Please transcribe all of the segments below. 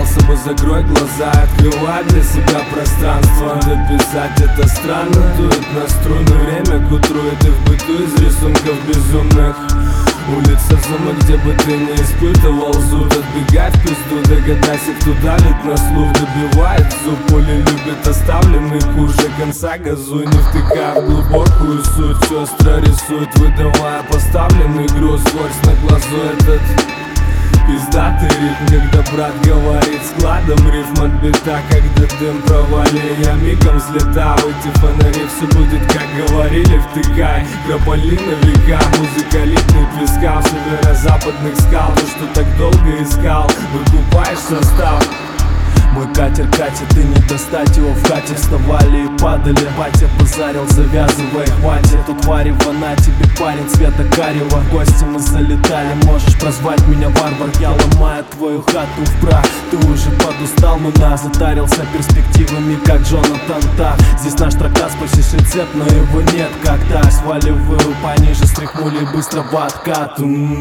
остался бы, закрой глаза, открывай для себя пространство. Дописать это странно, дует на струны, время к утру, и ты в быту из рисунков безумных. Улица Зума, где бы ты не испытывал зуд, отбегай в пизду, догадайся, кто давит на слух, добивает зуб. Поле любит оставленный курс, до конца газуй, не втыкая в глубокую суть. Сестра рисует, выдавая поставленный груз, сквозь на глазу этот пиздатый ритм, когда брат говорит складом рифм отбита, когда дым провали, я мигом взлетал. Эти фонари, все будет как говорили, втыкай крополи на века, музыка липнет в висках северо-западных скал. То, что так долго искал, выкупаешь состав. Мой катер катит, и не достать его в хате. Вставали и падали, батя позарил, завязывай, хватит. Тут варево, на тебе парень цвета карего. В гости мы залетали, можешь прозвать меня варвар. Я ломаю твою хату в прах. Ты уже подустал, но нас затарился перспективами, как Джонатан Так. Здесь наш трактат, спасишь рецепт, но его нет. Как-то сваливаю пониже, стряхнули быстро в откат.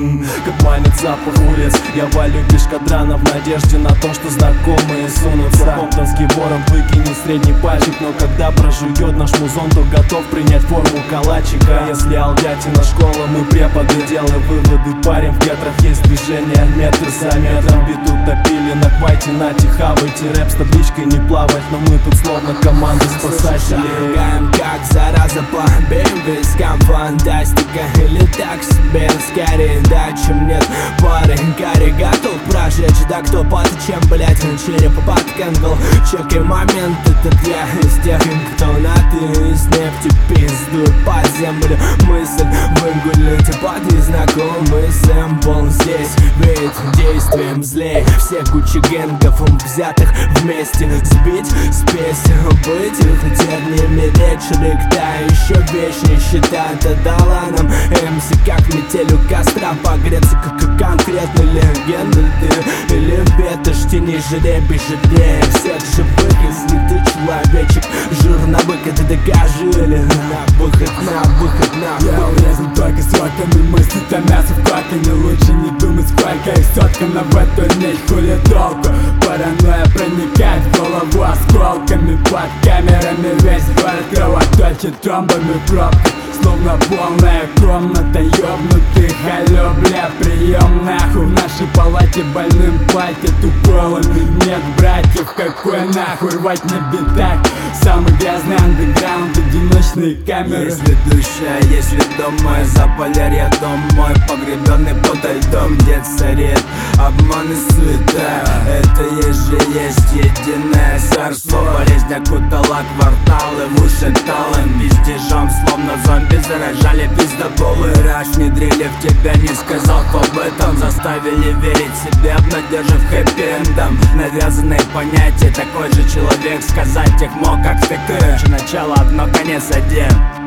Как манит запах улиц, я валю без кадрана в надежде на то, что знакомые сунутся. Комптонский ворон, выкинет средний пальчик, но когда прожует наш музон, то готов принять форму калачика. Если алдятина школа, мы преподы, делай выводы, парень. В гетрах есть движение, метр за метром. Биту топили на хвайте, нате, хавайте. Рэп с табличкой не плавать, но мы тут словно команда спасателей. Шагаем как зараза по обеим вискам. Фантастика или так себе, скорее да, чем нет. Парень Гарри готов прожечь, да кто паты, чем, блять, черепа под кэнгл. Чекай момент, этот я из тех, кто на ты, из нефти пиздует по землю. Мысль выгулить под незнакомый сэмпл. Здесь ведь действием злей все кучи гэнгов, взятых вместе. Сбить спесь, быть их терниями речь. Ректа еще вечнее считает, отдала нам МС как метель у костра. Погреться как конкретно легенда ты или ветошь тени жребий жирнее всех живых. Если ты человечек, жирновык, это докажи. Или на выход, на выход, на выход. Я урезан только сроками, мысли томятся в коконе. Лучше не думать, сколько их соткано в эту ночь. Хули толку, паранойя проникает в голову осколками. Под камерами весь город кровоточит тромбами в пробках. Словно полная комната ёбнутых алё, бля, прием нахуй. В нашей палате больным платят уколами. Нет братьев, какой нахуй рвать на битах. Самый грязный андеграунд, одиночные камеры. Если душа, если дом мой, заполярье дом мой, погребенный подо льдом, где царит обман и суета. Это есть единое царство. Болезнь окутала кварталы, в уши талым пиздежом, словно зомби заражали пиздоболы. Раш внедрили в тебя, не сказал об этом. Заставили верить себе, обнадежив хэппи-эндом. Навязанные понятия, такой же человек сказать их мог, как ты. Короче, начало одно, конец один.